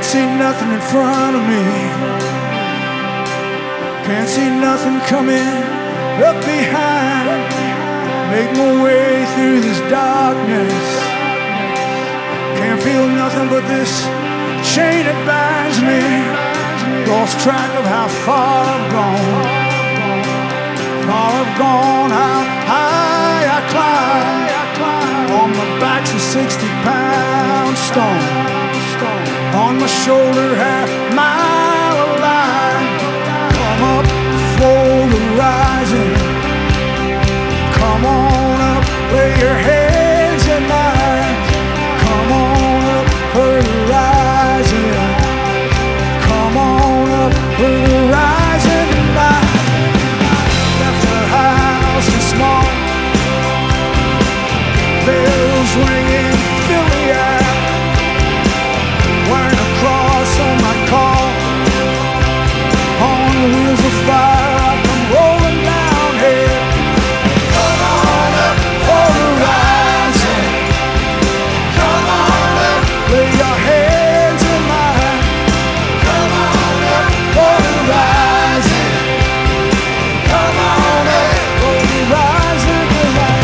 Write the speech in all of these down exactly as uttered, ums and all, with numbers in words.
see nothing in front of me. Can't see nothing coming up behind. Make my way through this darkness. Can't feel nothing but this chain that binds me. Lost track of how far I've gone. Far I've gone, how high I climb. On my back's a sixty pound stone. On my shoulder, half mile of line. Come up for the rising. Come on up, lay your heads in mine. Come on up for the rising. Come on up for the rising tonight. Left the house is small. Bells ringing, fill the air. Wearing a cross on my car. On the wheels of fire, I come rolling down here. Come on up for the rising. Come on up, lay your hands in mine. Come on up for the rising. Come on up for the rising tonight.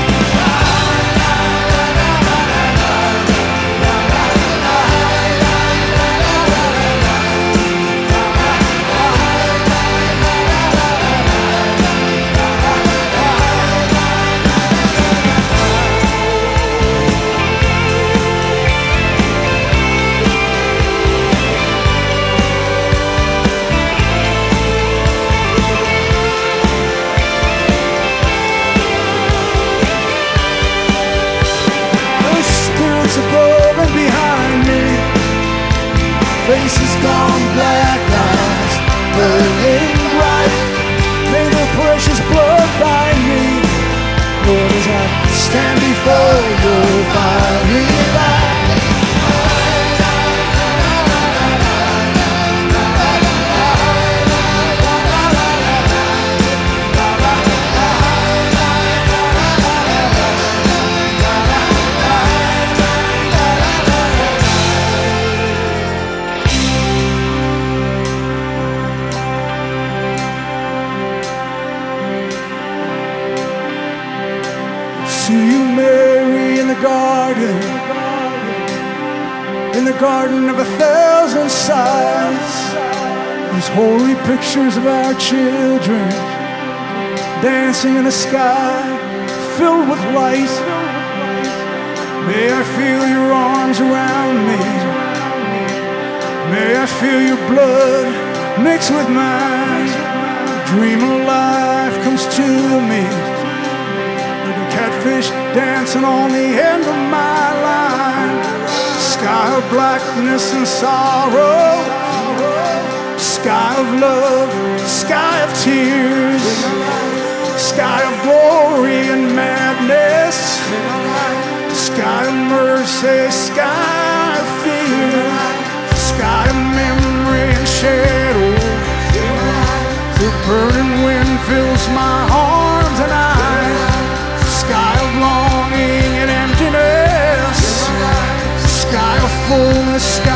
Above and behind me, faces gone black, eyes burning bright. May the precious blood bind me, Lord, as I stand before your fiery light. See you, Mary, in the garden, in the garden of a thousand sighs. These holy pictures of our children dancing in the sky, filled with light. May I feel your arms around me. May I feel your blood mixed with mine. Dream of life comes to me. Catfish dancing on the end of my line. Sky of blackness and sorrow. Sky of love, sky of tears. Sky of glory and madness. Sky of mercy, sky of fear. Sky of memory and shadow. The burning wind fills my arms and eyes. Sky of longing and emptiness. Sky of fullness, sky